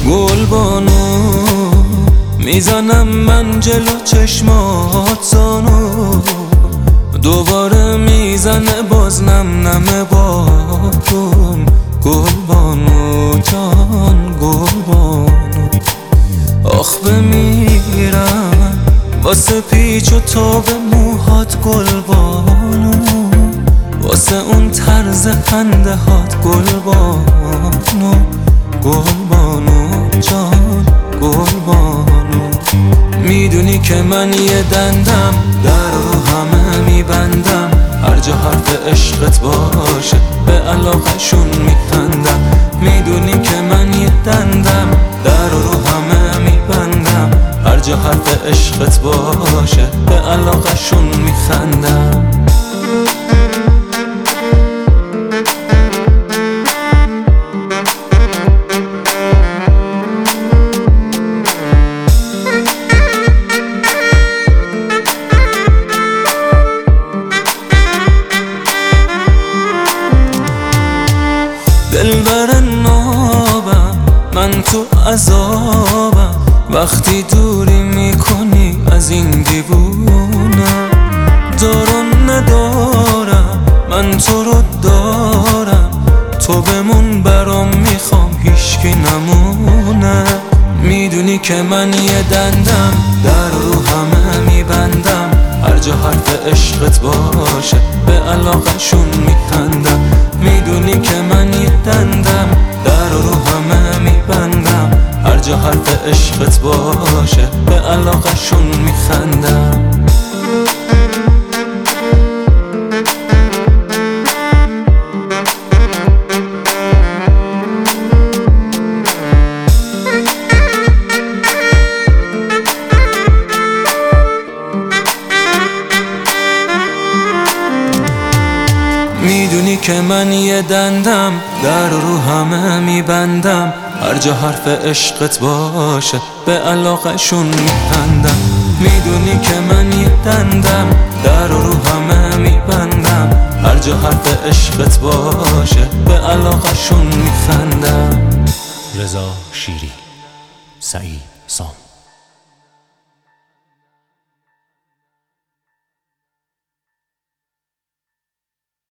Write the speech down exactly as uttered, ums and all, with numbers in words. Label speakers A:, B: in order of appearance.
A: گل بانو میزنم من جلو چشمات زانو، دوباره میزنه باز نم نم بارون. گل بانو جان گل بانو، آخ بمیرم واسه پیچ و تاب موهات گل بانو، واسه اون طرز خنده هات گل بانو. گل بانو جان گل بانو، میدونی که من یه دندم در رو همه میبندم، هر جا حرف عشقت باشه به علاقشون میخندم. میدونی که من یه دندم در رو همه میبندم، هر جا حرف عشقت باشه به علاقشون میخندم. دلبر نابم من تو عذابم، وقتی دوری میکنی از این دیوونم. دارم ندارم من تو رو دارم، تو بمون برام میخوام هیچکی نمونه. میدونی که من یه دندم در رو همه میبندم، هر جا حرف عشقت باشه به علاقشون میخندم. میدونی که من یه دندم در رو همه میبندم، هر جا حرف عشقت باشه به علاقشون میخندم. میدونی که من یه دندم در رو همه میبندم، هر جا حرف عشقت باشه به علاقشون میخندم. میدونی که من یه دندم در رو همه میبندم، هر جا حرف عشقت باشه به علاقشون میخندم.
B: رضا شیری، سعید سام.